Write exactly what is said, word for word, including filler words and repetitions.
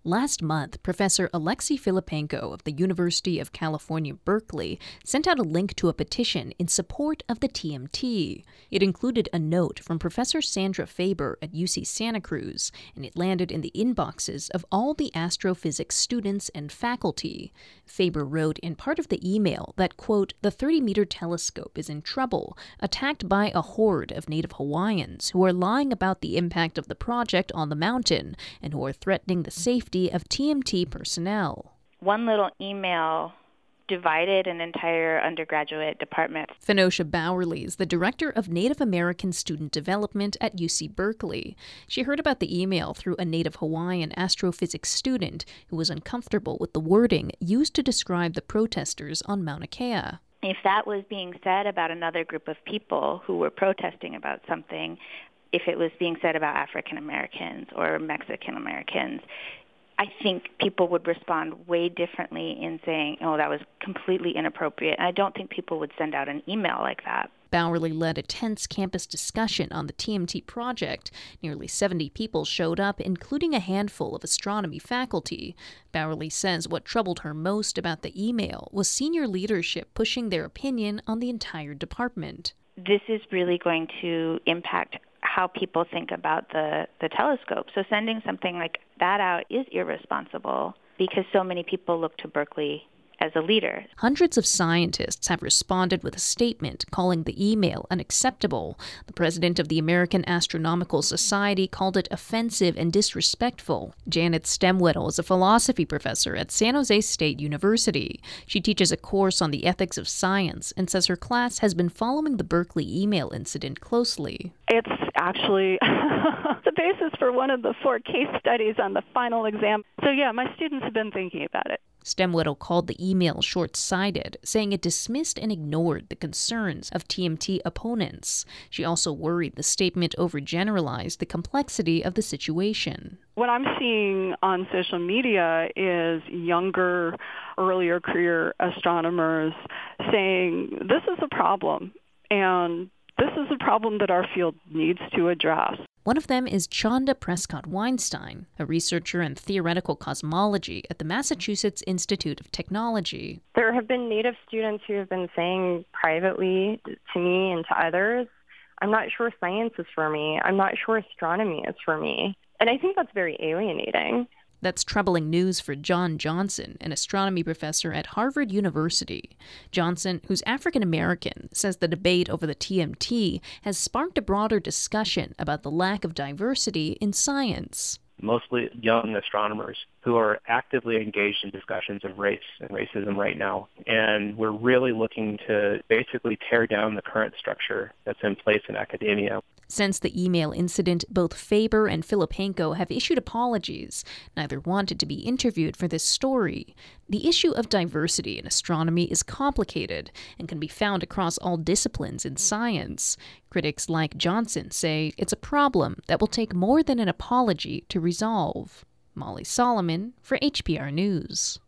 Last month, Professor Alexey Filipenko of the University of California, Berkeley, sent out a link to a petition in support of the T M T. It included a note from Professor Sandra Faber at U C Santa Cruz, and it landed in the inboxes of all the astrophysics students and faculty. Faber wrote in part of the email that, quote, the thirty-meter telescope is in trouble, attacked by a horde of Native Hawaiians who are lying about the impact of the project on the mountain and who are threatening the safety of T M T personnel. One little email divided an entire undergraduate department. Fenosha Bowerly is the director of Native American Student Development at U C Berkeley. She heard about the email through a Native Hawaiian astrophysics student who was uncomfortable with the wording used to describe the protesters on Mauna Kea. If that was being said about another group of people who were protesting about something, if it was being said about African Americans or Mexican Americans, I think people would respond way differently in saying, oh, that was completely inappropriate. And I don't think people would send out an email like that. Bowerly led a tense campus discussion on the T M T project. Nearly seventy people showed up, including a handful of astronomy faculty. Bowerly says what troubled her most about the email was senior leadership pushing their opinion on the entire department. This is really going to impact how people think about the, the telescope. So sending something like that out is irresponsible because so many people look to Berkeley as a leader. Hundreds of scientists have responded with a statement calling the email unacceptable. The president of the American Astronomical Society called it offensive and disrespectful. Janet Stemwedel is a philosophy professor at San Jose State University. She teaches a course on the ethics of science and says her class has been following the Berkeley email incident closely. It's actually the basis for one of the four case studies on the final exam. So yeah, my students have been thinking about it. Stemwedel called the email short-sighted, saying it dismissed and ignored the concerns of T M T opponents. She also worried the statement overgeneralized the complexity of the situation. What I'm seeing on social media is younger, earlier career astronomers saying, this is a problem, and this is a problem that our field needs to address. One of them is Chanda Prescott Weinstein, a researcher in theoretical cosmology at the Massachusetts Institute of Technology. There have been Native students who have been saying privately to me and to others, I'm not sure science is for me. I'm not sure astronomy is for me. And I think that's very alienating. That's troubling news for John Johnson, an astronomy professor at Harvard University. Johnson, who's African American, says the debate over the T M T has sparked a broader discussion about the lack of diversity in science. Mostly young astronomers who are actively engaged in discussions of race and racism right now. And we're really looking to basically tear down the current structure that's in place in academia. Since the email incident, both Faber and Filipenko have issued apologies. Neither wanted to be interviewed for this story. The issue of diversity in astronomy is complicated and can be found across all disciplines in science. Critics like Johnson say it's a problem that will take more than an apology to resolve. Molly Solomon for H P R News.